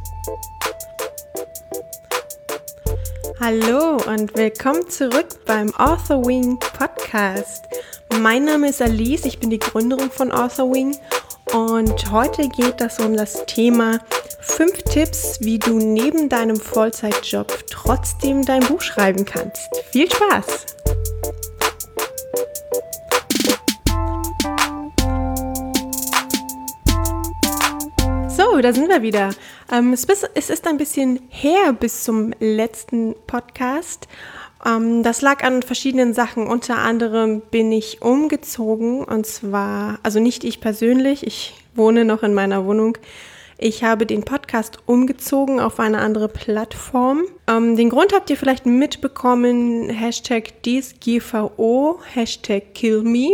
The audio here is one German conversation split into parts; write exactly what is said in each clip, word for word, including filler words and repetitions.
Hallo und willkommen zurück beim Author Wing Podcast. Mein Name ist Alice, ich bin die Gründerin von Author Wing und heute geht es um das Thema fünf Tipps, wie du neben deinem Vollzeitjob trotzdem dein Buch schreiben kannst. Viel Spaß! So, da sind wir wieder. Ähm, es, bis, es ist ein bisschen her bis zum letzten Podcast. Ähm, das lag an verschiedenen Sachen. Unter anderem bin ich umgezogen und zwar, also nicht ich persönlich, ich wohne noch in meiner Wohnung. Ich habe den Podcast umgezogen auf eine andere Plattform. Ähm, den Grund habt ihr vielleicht mitbekommen, Hashtag D S G V O, Hashtag KillMe.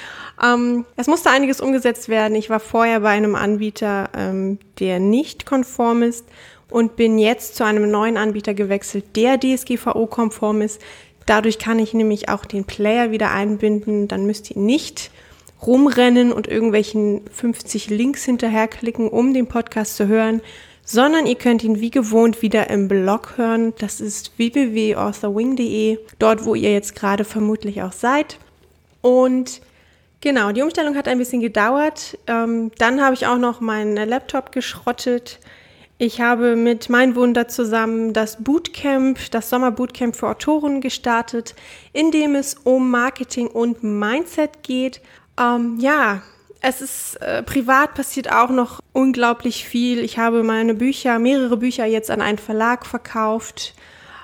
Ähm, es musste einiges umgesetzt werden. Ich war vorher bei einem Anbieter, ähm, der nicht konform ist und bin jetzt zu einem neuen Anbieter gewechselt, der D S G V O-konform ist. Dadurch kann ich nämlich auch den Player wieder einbinden. Dann müsst ihr nicht rumrennen und irgendwelchen fünfzig Links hinterherklicken, um den Podcast zu hören, sondern ihr könnt ihn wie gewohnt wieder im Blog hören. Das ist w w w punkt author wing punkt d e, dort, wo ihr jetzt gerade vermutlich auch seid. Und genau, die Umstellung hat ein bisschen gedauert. Ähm, dann habe ich auch noch meinen Laptop geschrottet. Ich habe mit Mein Wunder zusammen das Bootcamp, das Sommerbootcamp für Autoren gestartet, in dem es um Marketing und Mindset geht. Ähm, ja, es ist äh, privat passiert auch noch unglaublich viel. Ich habe meine Bücher, mehrere Bücher jetzt an einen Verlag verkauft.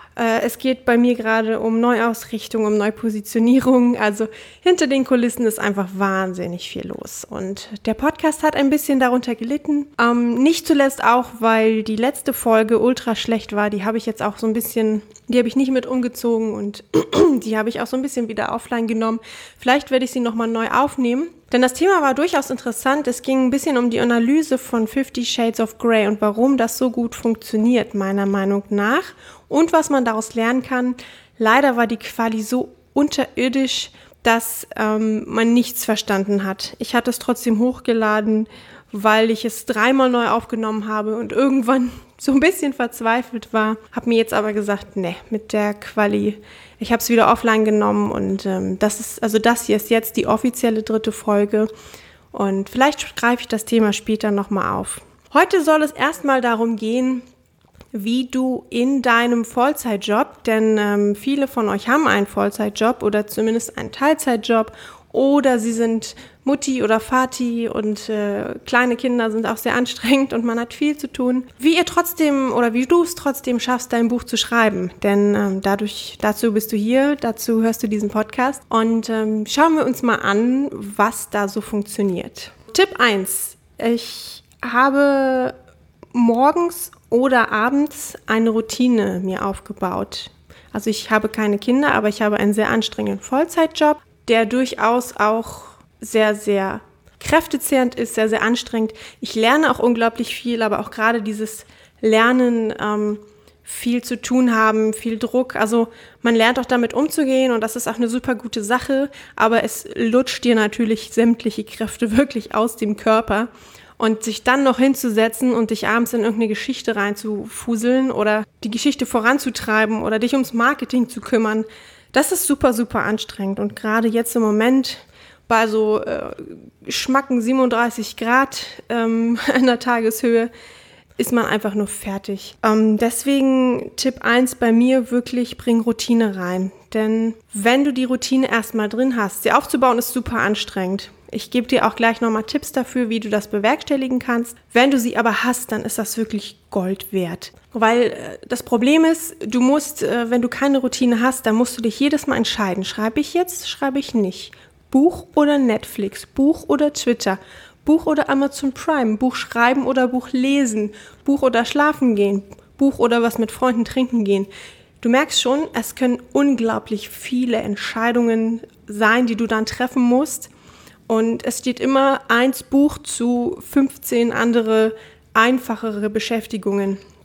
Es geht bei mir gerade um Neuausrichtung, um Neupositionierung. Also hinter den Kulissen ist einfach wahnsinnig viel los. Und der Podcast hat ein bisschen darunter gelitten. Ähm, nicht zuletzt auch, weil die letzte Folge ultra schlecht war. Die habe ich jetzt auch so ein bisschen, die habe ich nicht mit umgezogen und die habe ich auch so ein bisschen wieder offline genommen. Vielleicht werde ich sie nochmal neu aufnehmen. Denn das Thema war durchaus interessant. Es ging ein bisschen um die Analyse von Fifty Shades of Grey und warum das so gut funktioniert, meiner Meinung nach. Und was man daraus lernen kann. Leider war die Quali so unterirdisch, dass ähm, man nichts verstanden hat. Ich hatte es trotzdem hochgeladen, weil ich es dreimal neu aufgenommen habe und irgendwann so ein bisschen verzweifelt war. Habe mir jetzt aber gesagt, ne, mit der Quali, ich habe es wieder offline genommen und ähm, das ist, also das hier ist jetzt die offizielle dritte Folge und vielleicht greife ich das Thema später nochmal auf. Heute soll es erstmal darum gehen, wie du in deinem Vollzeitjob, denn ähm, viele von euch haben einen Vollzeitjob oder zumindest einen Teilzeitjob oder sie sind Mutti oder Vati und äh, kleine Kinder sind auch sehr anstrengend und man hat viel zu tun. Wie ihr trotzdem oder wie du es trotzdem schaffst, dein Buch zu schreiben, denn ähm, dadurch, dazu bist du hier, dazu hörst du diesen Podcast und ähm, schauen wir uns mal an, was da so funktioniert. Tipp eins. Ich habe morgens oder abends eine Routine mir aufgebaut. Also ich habe keine Kinder, aber ich habe einen sehr anstrengenden Vollzeitjob, der durchaus auch sehr, sehr kräftezehrend ist, sehr, sehr anstrengend. Ich lerne auch unglaublich viel, aber auch gerade dieses Lernen, ähm, viel zu tun haben, viel Druck. Also man lernt auch damit umzugehen und das ist auch eine super gute Sache, aber es lutscht dir natürlich sämtliche Kräfte wirklich aus dem Körper. Und sich dann noch hinzusetzen und dich abends in irgendeine Geschichte reinzufuseln oder die Geschichte voranzutreiben oder dich ums Marketing zu kümmern, das ist super, super anstrengend. Und gerade jetzt im Moment bei so äh, schmacken siebenunddreißig Grad ähm, in der Tageshöhe ist man einfach nur fertig. Ähm, deswegen Tipp eins bei mir wirklich, bring Routine rein. Denn wenn du die Routine erstmal drin hast, sie aufzubauen ist super anstrengend. Ich gebe dir auch gleich nochmal Tipps dafür, wie du das bewerkstelligen kannst. Wenn du sie aber hast, dann ist das wirklich Gold wert. Weil äh, das Problem ist, du musst, äh, wenn du keine Routine hast, dann musst du dich jedes Mal entscheiden. Schreibe ich jetzt, schreibe ich nicht. Buch oder Netflix, Buch oder Twitter, Buch oder Amazon Prime, Buch schreiben oder Buch lesen, Buch oder schlafen gehen, Buch oder was mit Freunden trinken gehen. Du merkst schon, es können unglaublich viele Entscheidungen sein, die du dann treffen musst. Und es steht immer eins Buch zu fünfzehn andere, einfachere Beschäftigungen.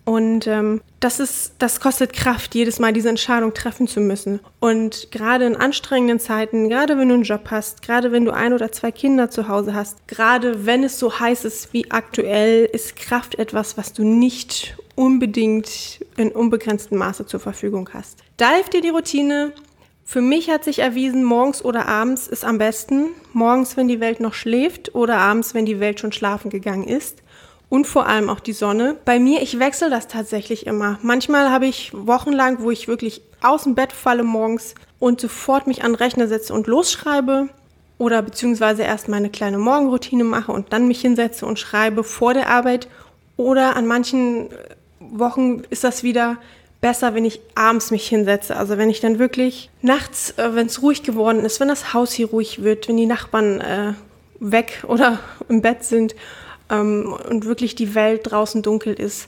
Und ähm, das ist, das kostet Kraft, jedes Mal diese Entscheidung treffen zu müssen. Und gerade in anstrengenden Zeiten, gerade wenn du einen Job hast, gerade wenn du ein oder zwei Kinder zu Hause hast, gerade wenn es so heiß ist wie aktuell, ist Kraft etwas, was du nicht unbedingt in unbegrenztem Maße zur Verfügung hast. Da hilft dir die Routine. Für mich hat sich erwiesen, morgens oder abends ist am besten. Morgens, wenn die Welt noch schläft, oder abends, wenn die Welt schon schlafen gegangen ist. Und vor allem auch die Sonne. Bei mir, ich wechsle das tatsächlich immer. Manchmal habe ich wochenlang, wo ich wirklich aus dem Bett falle morgens und sofort mich an den Rechner setze und losschreibe. Oder beziehungsweise erst meine kleine Morgenroutine mache und dann mich hinsetze und schreibe vor der Arbeit. Oder an manchen Wochen ist das wieder besser, wenn ich abends mich hinsetze. Also wenn ich dann wirklich nachts, äh, wenn es ruhig geworden ist, wenn das Haus hier ruhig wird, wenn die Nachbarn äh, weg oder im Bett sind ähm, und wirklich die Welt draußen dunkel ist,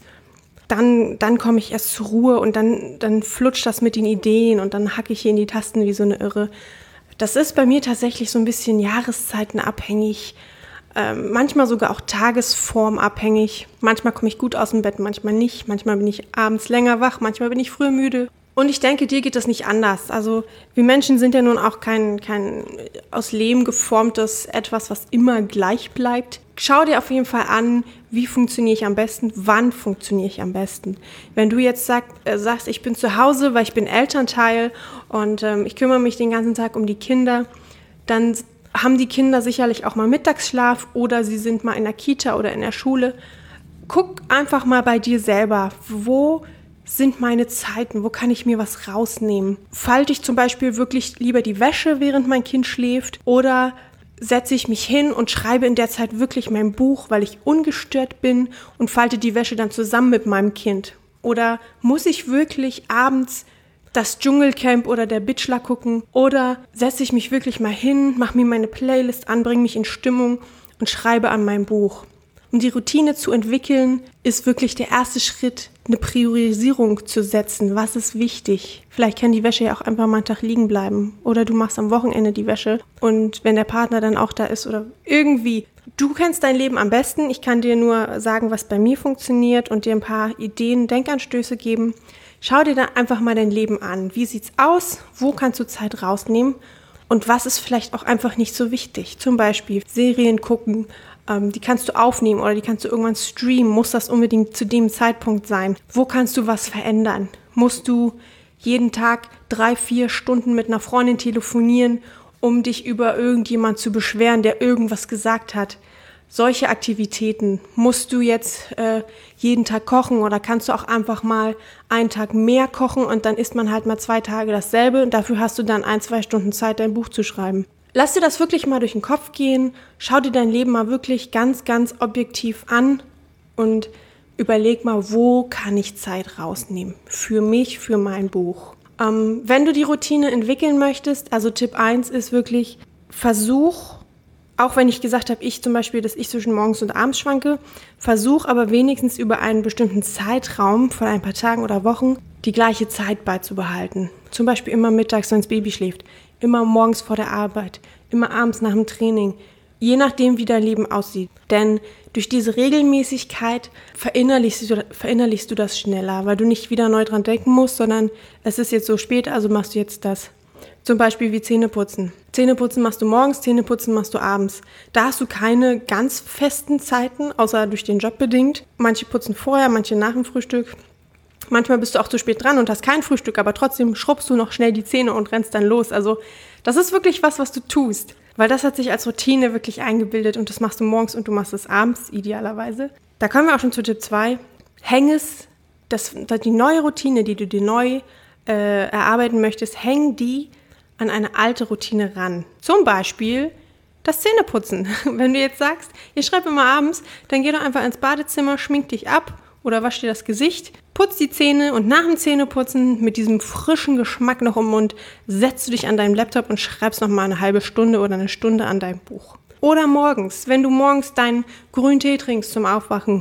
dann, dann komme ich erst zur Ruhe und dann, dann flutscht das mit den Ideen und dann hacke ich hier in die Tasten wie so eine Irre. Das ist bei mir tatsächlich so ein bisschen jahreszeitenabhängig. Ähm, manchmal sogar auch tagesformabhängig. Manchmal komme ich gut aus dem Bett, manchmal nicht. Manchmal bin ich abends länger wach, manchmal bin ich früh müde. Und ich denke, dir geht das nicht anders. Also wir Menschen sind ja nun auch kein, kein aus Lehm geformtes Etwas, was immer gleich bleibt. Schau dir auf jeden Fall an, wie funktioniere ich am besten, wann funktioniere ich am besten. Wenn du jetzt sag, äh, sagst, ich bin zu Hause, weil ich bin Elternteil und ähm, ich kümmere mich den ganzen Tag um die Kinder, dann haben die Kinder sicherlich auch mal Mittagsschlaf oder sie sind mal in der Kita oder in der Schule. Guck einfach mal bei dir selber, wo sind meine Zeiten, wo kann ich mir was rausnehmen? Falte ich zum Beispiel wirklich lieber die Wäsche, während mein Kind schläft, oder setze ich mich hin und schreibe in der Zeit wirklich mein Buch, weil ich ungestört bin und falte die Wäsche dann zusammen mit meinem Kind? Oder muss ich wirklich abends das Dschungelcamp oder der Bachelor gucken, oder setze ich mich wirklich mal hin, mache mir meine Playlist an, bringe mich in Stimmung und schreibe an meinem Buch. Um die Routine zu entwickeln, ist wirklich der erste Schritt, eine Priorisierung zu setzen. Was ist wichtig? Vielleicht kann die Wäsche ja auch einfach mal einen Tag liegen bleiben, oder du machst am Wochenende die Wäsche und wenn der Partner dann auch da ist oder irgendwie. Du kennst dein Leben am besten. Ich kann dir nur sagen, was bei mir funktioniert und dir ein paar Ideen, Denkanstöße geben. Schau dir da einfach mal dein Leben an. Wie sieht's aus? Wo kannst du Zeit rausnehmen? Und was ist vielleicht auch einfach nicht so wichtig? Zum Beispiel Serien gucken, ähm, die kannst du aufnehmen oder die kannst du irgendwann streamen. Muss das unbedingt zu dem Zeitpunkt sein? Wo kannst du was verändern? Musst du jeden Tag drei, vier Stunden mit einer Freundin telefonieren, um dich über irgendjemand zu beschweren, der irgendwas gesagt hat? Solche Aktivitäten. Musst du jetzt äh, jeden Tag kochen oder kannst du auch einfach mal einen Tag mehr kochen und dann isst man halt mal zwei Tage dasselbe und dafür hast du dann ein, zwei Stunden Zeit, dein Buch zu schreiben. Lass dir das wirklich mal durch den Kopf gehen, schau dir dein Leben mal wirklich ganz, ganz objektiv an und überleg mal, wo kann ich Zeit rausnehmen für mich, für mein Buch. Ähm, wenn du die Routine entwickeln möchtest, also Tipp eins ist wirklich, versuch, auch wenn ich gesagt habe, ich zum Beispiel, dass ich zwischen morgens und abends schwanke, versuch aber wenigstens über einen bestimmten Zeitraum von ein paar Tagen oder Wochen die gleiche Zeit beizubehalten. Zum Beispiel immer mittags, wenn das Baby schläft, immer morgens vor der Arbeit, immer abends nach dem Training, je nachdem, wie dein Leben aussieht. Denn durch diese Regelmäßigkeit verinnerlichst du, verinnerlichst du das schneller, weil du nicht wieder neu dran denken musst, sondern es ist jetzt so spät, also machst du jetzt das. Zum Beispiel wie Zähneputzen. Zähneputzen machst du morgens, Zähneputzen machst du abends. Da hast du keine ganz festen Zeiten, außer durch den Job bedingt. Manche putzen vorher, manche nach dem Frühstück. Manchmal bist du auch zu spät dran und hast kein Frühstück, aber trotzdem schrubbst du noch schnell die Zähne und rennst dann los. Also das ist wirklich was, was du tust. Weil das hat sich als Routine wirklich eingebildet und das machst du morgens und du machst es abends, idealerweise. Da kommen wir auch schon zu Tipp zwei. Häng es, das, die neue Routine, die du dir neu äh, erarbeiten möchtest, häng die an eine alte Routine ran. Zum Beispiel das Zähneputzen. Wenn du jetzt sagst, ihr schreibt immer abends, dann geh doch einfach ins Badezimmer, schmink dich ab oder wasch dir das Gesicht, putz die Zähne und nach dem Zähneputzen mit diesem frischen Geschmack noch im Mund setzt du dich an deinem Laptop und schreibst noch mal eine halbe Stunde oder eine Stunde an deinem Buch. Oder morgens, wenn du morgens deinen grünen Tee trinkst zum Aufwachen.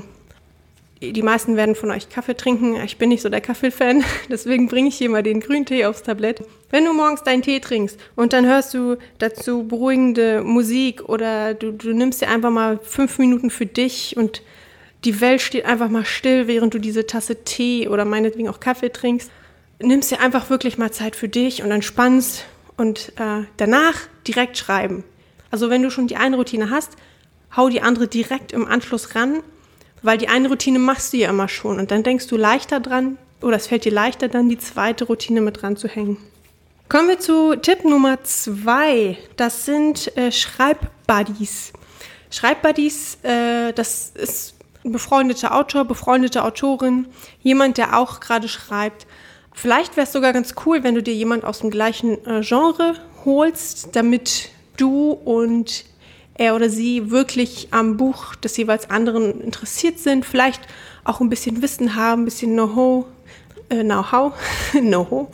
Die meisten werden von euch Kaffee trinken. Ich bin nicht so der Kaffee-Fan, deswegen bringe ich hier mal den grünen Tee aufs Tablett. Wenn du morgens deinen Tee trinkst und dann hörst du dazu beruhigende Musik oder du, du nimmst dir einfach mal fünf Minuten für dich und die Welt steht einfach mal still, während du diese Tasse Tee oder meinetwegen auch Kaffee trinkst. Nimmst dir einfach wirklich mal Zeit für dich und entspannst und äh, danach direkt schreiben. Also wenn du schon die eine Routine hast, hau die andere direkt im Anschluss ran, weil die eine Routine machst du ja immer schon und dann denkst du leichter dran oder es fällt dir leichter dann die zweite Routine mit dran zu hängen. Kommen wir zu Tipp Nummer zwei. Das sind äh, Schreibbuddies. Schreibbuddies, äh, das ist ein befreundeter Autor, befreundete Autorin, jemand, der auch gerade schreibt. Vielleicht wäre es sogar ganz cool, wenn du dir jemand aus dem gleichen äh, Genre holst, damit du und er oder sie wirklich am Buch des jeweils anderen interessiert sind, vielleicht auch ein bisschen Wissen haben, ein bisschen Know-how, äh, Know-how, Know-how,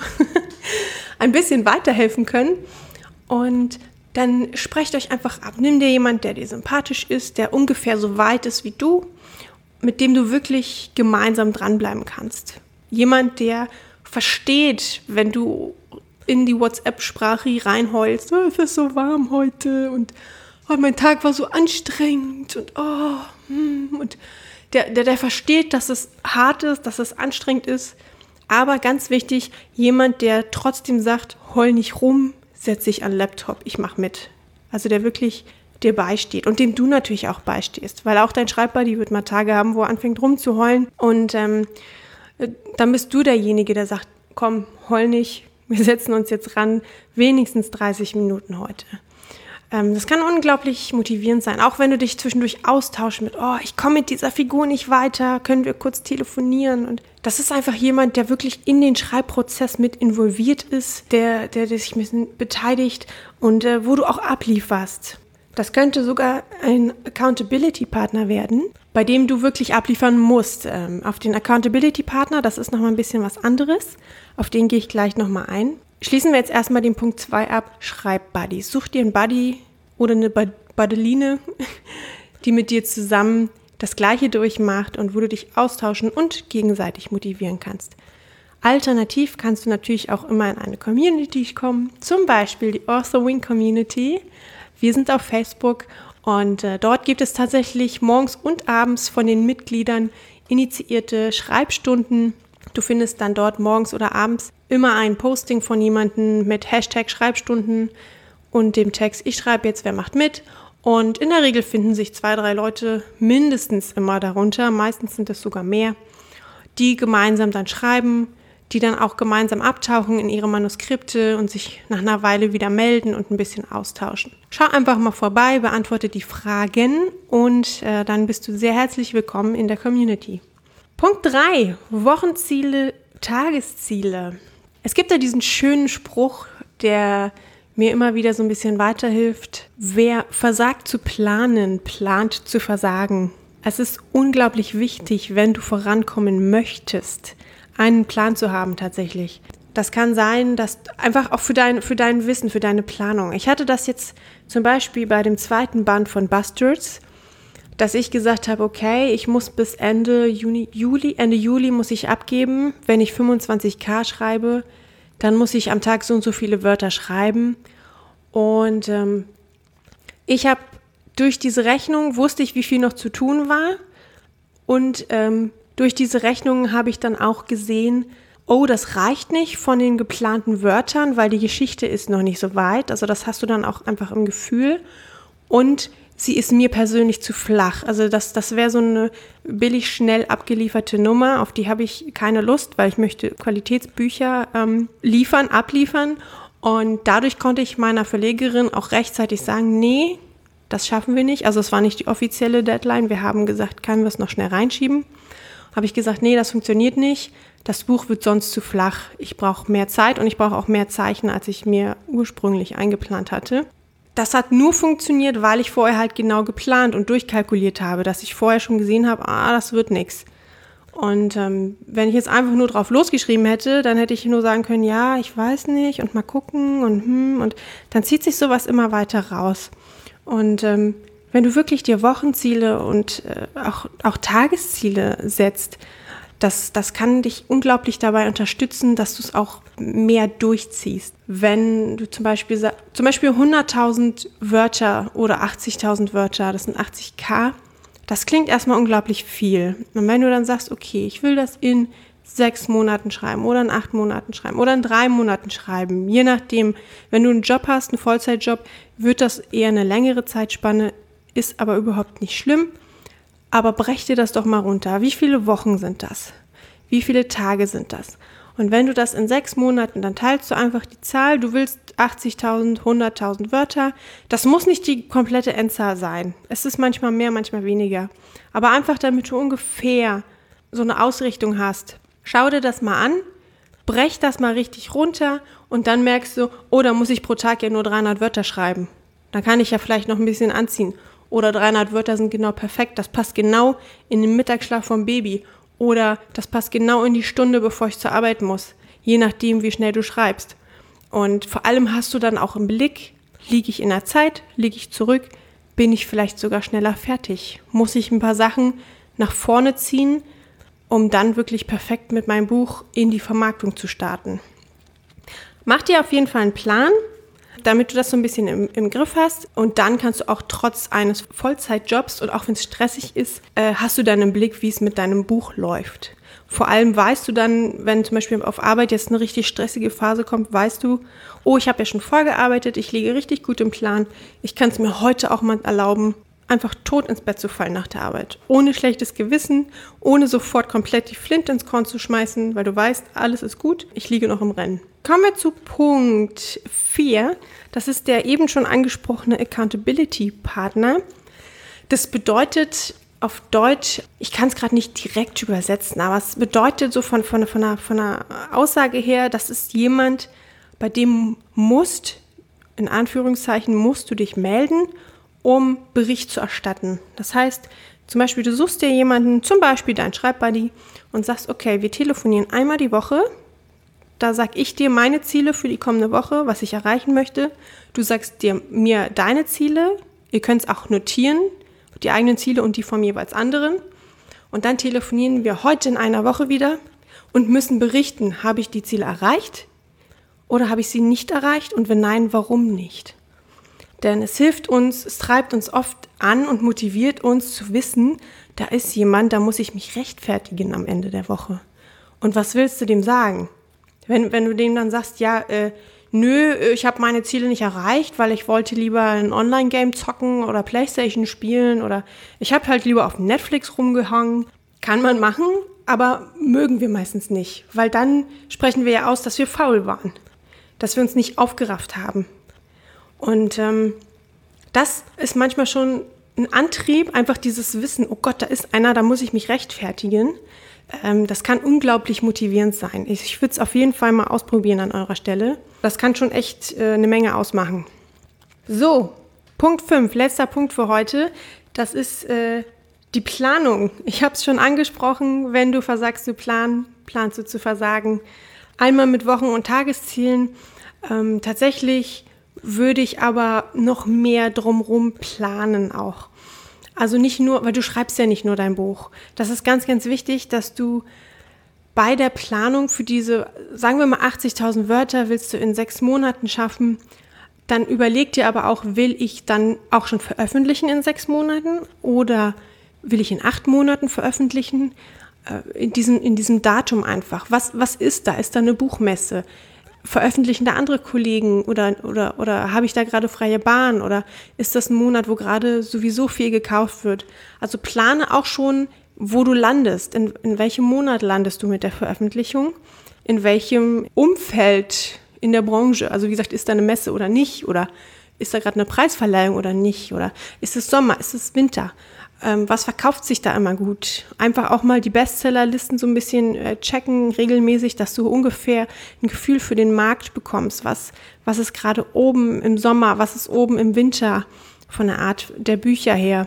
ein bisschen weiterhelfen können. Und dann sprecht euch einfach ab. Nimm dir jemand, der dir sympathisch ist, der ungefähr so weit ist wie du, mit dem du wirklich gemeinsam dranbleiben kannst. Jemand, der versteht, wenn du in die WhatsApp-Sprache reinheulst, oh, es ist so warm heute und oh, mein Tag war so anstrengend und oh, hm, und der, der, der versteht, dass es hart ist, dass es anstrengend ist, aber ganz wichtig, jemand, der trotzdem sagt, heul nicht rum, setz dich an den Laptop, ich mach mit. Also der wirklich dir beisteht und dem du natürlich auch beistehst, weil auch dein Schreibbuddy wird mal Tage haben, wo er anfängt rumzuheulen und ähm, dann bist du derjenige, der sagt, komm, heul nicht, wir setzen uns jetzt ran, wenigstens dreißig Minuten heute. Ähm, das kann unglaublich motivierend sein, auch wenn du dich zwischendurch austauschst mit, oh, ich komme mit dieser Figur nicht weiter, können wir kurz telefonieren. Und das ist einfach jemand, der wirklich in den Schreibprozess mit involviert ist, der, der, der sich ein bisschen beteiligt und äh, wo du auch ablieferst. Das könnte sogar ein Accountability-Partner werden, bei dem du wirklich abliefern musst. Ähm, auf den Accountability-Partner, das ist nochmal ein bisschen was anderes. Auf den gehe ich gleich nochmal ein. Schließen wir jetzt erstmal den Punkt zwei ab, Schreibbuddies. Such dir einen Buddy oder eine Buddeline, die mit dir zusammen das Gleiche durchmacht und wo du dich austauschen und gegenseitig motivieren kannst. Alternativ kannst du natürlich auch immer in eine Community kommen, zum Beispiel die Author Wing Community. Wir sind auf Facebook und äh, dort gibt es tatsächlich morgens und abends von den Mitgliedern initiierte Schreibstunden. Du findest dann dort morgens oder abends immer ein Posting von jemandem mit Hashtag Schreibstunden und dem Text, ich schreibe jetzt, wer macht mit? Und in der Regel finden sich zwei, drei Leute mindestens immer darunter, meistens sind es sogar mehr, die gemeinsam dann schreiben, die dann auch gemeinsam abtauchen in ihre Manuskripte und sich nach einer Weile wieder melden und ein bisschen austauschen. Schau einfach mal vorbei, beantworte die Fragen und äh, dann bist du sehr herzlich willkommen in der Community. Punkt drei, Wochenziele, Tagesziele. Es gibt da diesen schönen Spruch, der mir immer wieder so ein bisschen weiterhilft. Wer versagt zu planen, plant zu versagen. Es ist unglaublich wichtig, wenn du vorankommen möchtest, einen Plan zu haben tatsächlich. Das kann sein, dass einfach auch für dein, für dein Wissen, für deine Planung. Ich hatte das jetzt zum Beispiel bei dem zweiten Band von Bastards, dass ich gesagt habe, okay, ich muss bis Ende Juni, Juli, Ende Juli muss ich abgeben. Wenn ich fünfundzwanzig K schreibe, dann muss ich am Tag so und so viele Wörter schreiben. Und ähm, ich habe durch diese Rechnung, wusste ich, wie viel noch zu tun war. Und ähm, durch diese Rechnung habe ich dann auch gesehen, oh, das reicht nicht von den geplanten Wörtern, weil die Geschichte ist noch nicht so weit. Also das hast du dann auch einfach im Gefühl. Und sie ist mir persönlich zu flach. Also das, das wäre so eine billig, schnell abgelieferte Nummer, auf die habe ich keine Lust, weil ich möchte Qualitätsbücher ähm, liefern, abliefern. Und dadurch konnte ich meiner Verlegerin auch rechtzeitig sagen, nee, das schaffen wir nicht. Also es war nicht die offizielle Deadline. Wir haben gesagt, können wir es noch schnell reinschieben? Habe ich gesagt, nee, das funktioniert nicht. Das Buch wird sonst zu flach. Ich brauche mehr Zeit und ich brauche auch mehr Zeichen, als ich mir ursprünglich eingeplant hatte. Das hat nur funktioniert, weil ich vorher halt genau geplant und durchkalkuliert habe, dass ich vorher schon gesehen habe, ah, das wird nichts. Und ähm, wenn ich jetzt einfach nur drauf losgeschrieben hätte, dann hätte ich nur sagen können, ja, ich weiß nicht und mal gucken und hm, und dann zieht sich sowas immer weiter raus. Und ähm, wenn du wirklich dir Wochenziele und äh, auch, auch Tagesziele setzt, das, das kann dich unglaublich dabei unterstützen, dass du es auch mehr durchziehst. Wenn du zum Beispiel, zum Beispiel hunderttausend Wörter oder achtzigtausend Wörter, das sind achtzig K, Das klingt erstmal unglaublich viel. Und wenn du dann sagst, okay, ich will das in sechs Monaten schreiben oder in acht Monaten schreiben oder in drei Monaten schreiben, je nachdem, wenn du einen Job hast, einen Vollzeitjob, wird das eher eine längere Zeitspanne, ist aber überhaupt nicht schlimm. Aber brech dir das doch mal runter. Wie viele Wochen sind das? Wie viele Tage sind das? Und wenn du das in sechs Monaten, dann teilst du einfach die Zahl, du willst achtzigtausend, hunderttausend Wörter. Das muss nicht die komplette Endzahl sein. Es ist manchmal mehr, manchmal weniger. Aber einfach, damit du ungefähr so eine Ausrichtung hast. Schau dir das mal an, brech das mal richtig runter und dann merkst du, oh, da muss ich pro Tag ja nur dreihundert Wörter schreiben. Dann kann ich ja vielleicht noch ein bisschen anziehen. Oder dreihundert Wörter sind genau perfekt. Das passt genau in den Mittagsschlaf vom Baby. Oder das passt genau in die Stunde, bevor ich zur Arbeit muss. Je nachdem, wie schnell du schreibst. Und vor allem hast du dann auch im Blick, liege ich in der Zeit, liege ich zurück, bin ich vielleicht sogar schneller fertig. Muss ich ein paar Sachen nach vorne ziehen, um dann wirklich perfekt mit meinem Buch in die Vermarktung zu starten. Mach dir auf jeden Fall einen Plan, damit du das so ein bisschen im, im Griff hast. Und dann kannst du auch trotz eines Vollzeitjobs und auch wenn es stressig ist, äh, hast du dann im Blick, wie es mit deinem Buch läuft. Vor allem weißt du dann, wenn zum Beispiel auf Arbeit jetzt eine richtig stressige Phase kommt, weißt du, oh, ich habe ja schon vorgearbeitet, ich liege richtig gut im Plan, ich kann es mir heute auch mal erlauben, einfach tot ins Bett zu fallen nach der Arbeit. Ohne schlechtes Gewissen, ohne sofort komplett die Flinte ins Korn zu schmeißen, weil du weißt, alles ist gut, ich liege noch im Rennen. Kommen wir zu Punkt vier. Das ist der eben schon angesprochene Accountability-Partner. Das bedeutet auf Deutsch, ich kann es gerade nicht direkt übersetzen, aber es bedeutet so von, von, von, einer, von einer Aussage her, das ist jemand, bei dem musst, in Anführungszeichen, musst du dich melden, um Bericht zu erstatten. Das heißt, zum Beispiel, du suchst dir jemanden, zum Beispiel deinen Schreibbuddy und sagst, okay, wir telefonieren einmal die Woche. Da sag ich dir meine Ziele für die kommende Woche, was ich erreichen möchte. Du sagst dir mir deine Ziele. Ihr könnt es auch notieren, die eigenen Ziele und die vom jeweils anderen. Und dann telefonieren wir heute in einer Woche wieder und müssen berichten, habe ich die Ziele erreicht oder habe ich sie nicht erreicht und wenn nein, warum nicht? Denn es hilft uns, es treibt uns oft an und motiviert uns zu wissen, da ist jemand, da muss ich mich rechtfertigen am Ende der Woche. Und was willst du dem sagen? Wenn, wenn du dem dann sagst, ja, äh, nö, ich habe meine Ziele nicht erreicht, weil ich wollte lieber ein Online-Game zocken oder Playstation spielen oder ich habe halt lieber auf Netflix rumgehangen. Kann man machen, aber mögen wir meistens nicht, weil dann sprechen wir ja aus, dass wir faul waren, dass wir uns nicht aufgerafft haben. Und ähm, das ist manchmal schon ein Antrieb, einfach dieses Wissen, oh Gott, da ist einer, da muss ich mich rechtfertigen. Ähm, das kann unglaublich motivierend sein. Ich, ich würde es auf jeden Fall mal ausprobieren an eurer Stelle. Das kann schon echt äh, eine Menge ausmachen. So, Punkt fünf, letzter Punkt für heute. Das ist äh, die Planung. Ich habe es schon angesprochen, wenn du versagst zu planen, planst du zu versagen. Einmal mit Wochen- und Tageszielen. Ähm, tatsächlich würde ich aber noch mehr drumherum planen auch. Also nicht nur, weil du schreibst ja nicht nur dein Buch. Das ist ganz, ganz wichtig, dass du bei der Planung für diese, sagen wir mal achtzigtausend Wörter willst du in sechs Monaten schaffen, dann überleg dir aber auch, will ich dann auch schon veröffentlichen in sechs Monaten oder will ich in acht Monaten veröffentlichen? In diesem, in diesem Datum einfach. Was, was ist da? Ist da eine Buchmesse? Veröffentlichen da andere Kollegen oder, oder, oder habe ich da gerade freie Bahn oder ist das ein Monat, wo gerade sowieso viel gekauft wird? Also plane auch schon, wo du landest, in, in welchem Monat landest du mit der Veröffentlichung, in welchem Umfeld in der Branche, also wie gesagt, ist da eine Messe oder nicht oder ist da gerade eine Preisverleihung oder nicht oder ist es Sommer, ist es Winter? Ähm, was verkauft sich da immer gut? Einfach auch mal die Bestsellerlisten so ein bisschen äh, checken, regelmäßig, dass du ungefähr ein Gefühl für den Markt bekommst. Was, was ist gerade oben im Sommer, was ist oben im Winter von der Art der Bücher her?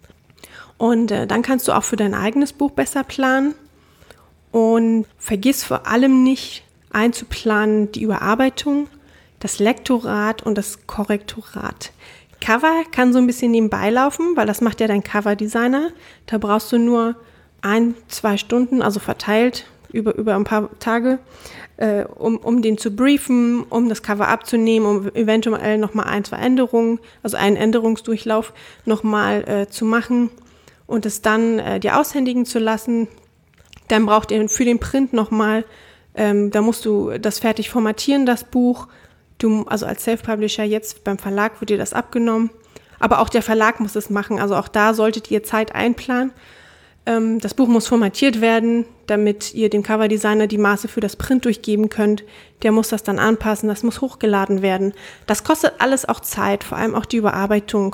Und äh, dann kannst du auch für dein eigenes Buch besser planen. Und vergiss vor allem nicht einzuplanen die Überarbeitung, das Lektorat und das Korrektorat. Cover kann so ein bisschen nebenbei laufen, weil das macht ja dein Coverdesigner. Da brauchst du nur ein, zwei Stunden, also verteilt über, über ein paar Tage, äh, um, um den zu briefen, um das Cover abzunehmen, um eventuell nochmal ein, zwei Änderungen, also einen Änderungsdurchlauf nochmal äh, zu machen. und es dann äh, dir aushändigen zu lassen. Dann braucht ihr für den Print nochmal, ähm, da musst du das fertig formatieren, das Buch. Du, also als Self-Publisher jetzt beim Verlag wird dir das abgenommen. Aber auch der Verlag muss es machen. Also auch da solltet ihr Zeit einplanen. Ähm, das Buch muss formatiert werden, damit ihr dem Coverdesigner die Maße für das Print durchgeben könnt. Der muss das dann anpassen, das muss hochgeladen werden. Das kostet alles auch Zeit, vor allem auch die Überarbeitung.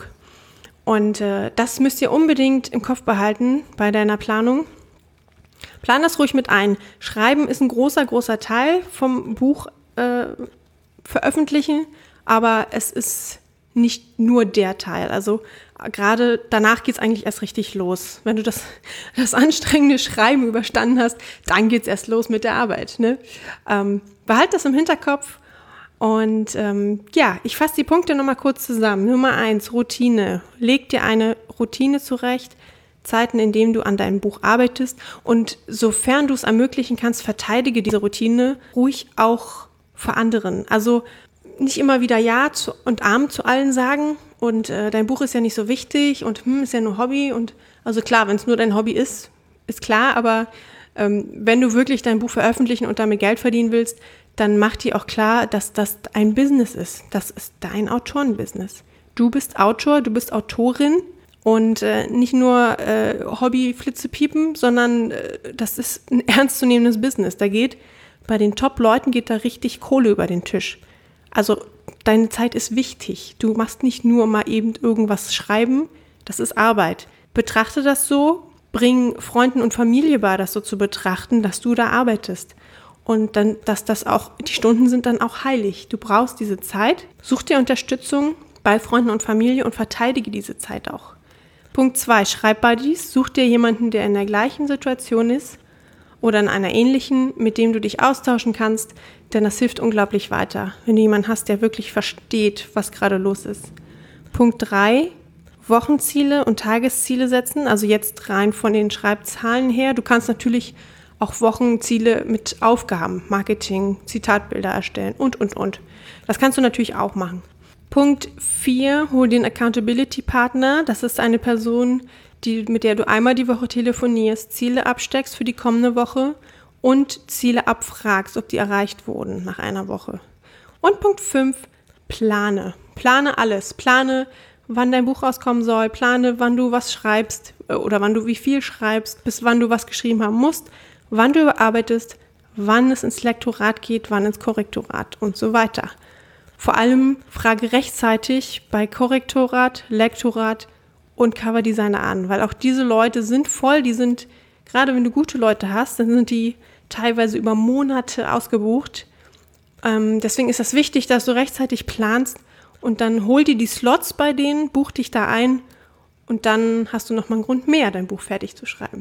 Und äh, das müsst ihr unbedingt im Kopf behalten bei deiner Planung. Plan das ruhig mit ein. Schreiben ist ein großer, großer Teil vom Buch äh, veröffentlichen, aber es ist nicht nur der Teil. Also gerade danach geht's eigentlich erst richtig los. Wenn du das, das anstrengende Schreiben überstanden hast, dann geht's erst los mit der Arbeit. Ne? Ähm, behalt das im Hinterkopf. Und ähm, ja, ich fasse die Punkte nochmal kurz zusammen. Nummer eins, Routine. Leg dir eine Routine zurecht. Zeiten, in denen du an deinem Buch arbeitest. Und sofern du es ermöglichen kannst, verteidige diese Routine ruhig auch vor anderen. Also nicht immer wieder Ja zu, und Amen zu allen sagen und äh, dein Buch ist ja nicht so wichtig und hm, ist ja nur Hobby. Und also klar, wenn es nur dein Hobby ist, ist klar, aber ähm, wenn du wirklich dein Buch veröffentlichen und damit Geld verdienen willst, dann mach dir auch klar, dass das ein Business ist. Das ist dein Autorenbusiness. Du bist Autor, du bist Autorin. Und äh, nicht nur äh, Hobby-Flitzepiepen, sondern äh, das ist ein ernstzunehmendes Business. Da geht, bei den Top-Leuten geht da richtig Kohle über den Tisch. Also deine Zeit ist wichtig. Du machst nicht nur mal eben irgendwas schreiben, das ist Arbeit. Betrachte das so, bring Freunden und Familie bei, das so zu betrachten, dass du da arbeitest. Und dann, dass das auch, die Stunden sind dann auch heilig. Du brauchst diese Zeit, such dir Unterstützung bei Freunden und Familie und verteidige diese Zeit auch. Punkt zwei, Schreibbuddies. Such dir jemanden, der in der gleichen Situation ist oder in einer ähnlichen, mit dem du dich austauschen kannst, denn das hilft unglaublich weiter, wenn du jemanden hast, der wirklich versteht, was gerade los ist. Punkt drei, Wochenziele und Tagesziele setzen, also jetzt rein von den Schreibzahlen her. Du kannst natürlich auch Wochenziele mit Aufgaben, Marketing, Zitatbilder erstellen und, und, und. Das kannst du natürlich auch machen. Punkt vier, hol den Accountability-Partner. Das ist eine Person, die, mit der du einmal die Woche telefonierst, Ziele absteckst für die kommende Woche und Ziele abfragst, ob die erreicht wurden nach einer Woche. Und Punkt fünf, plane. Plane alles. Plane, wann dein Buch rauskommen soll. Plane, wann du was schreibst oder wann du wie viel schreibst, bis wann du was geschrieben haben musst, wann du überarbeitest, wann es ins Lektorat geht, wann ins Korrektorat und so weiter. Vor allem frage rechtzeitig bei Korrektorat, Lektorat und Coverdesigner an, weil auch diese Leute sind voll, die sind, gerade wenn du gute Leute hast, dann sind die teilweise über Monate ausgebucht. Ähm, deswegen ist das wichtig, dass du rechtzeitig planst und dann hol dir die Slots bei denen, buch dich da ein und dann hast du nochmal einen Grund mehr, dein Buch fertig zu schreiben.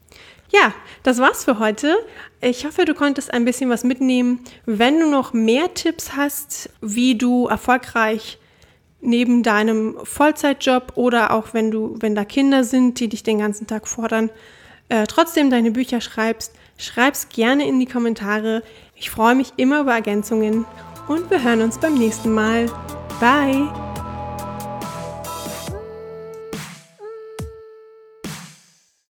Ja, das war's für heute. Ich hoffe, du konntest ein bisschen was mitnehmen. Wenn du noch mehr Tipps hast, wie du erfolgreich neben deinem Vollzeitjob oder auch wenn du, wenn da Kinder sind, die dich den ganzen Tag fordern, äh, trotzdem deine Bücher schreibst, schreib's gerne in die Kommentare. Ich freue mich immer über Ergänzungen und wir hören uns beim nächsten Mal. Bye!